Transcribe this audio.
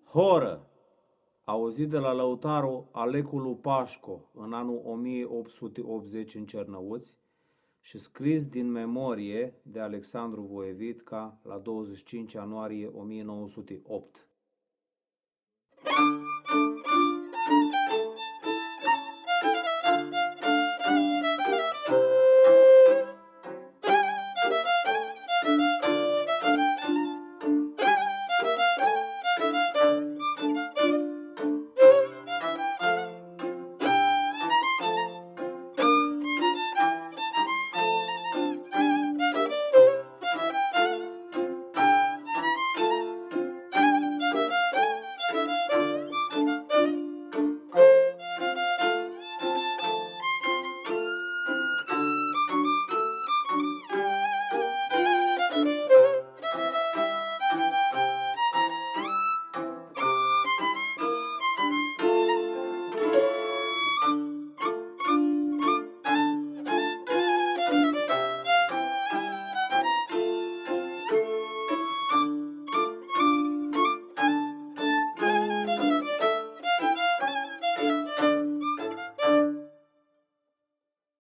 Horă, auzit de la lăutarul Aleculu Pașco în anul 1880 în Cernăuți și scris din memorie de Alexandru Voievidca la 25 ianuarie 1908.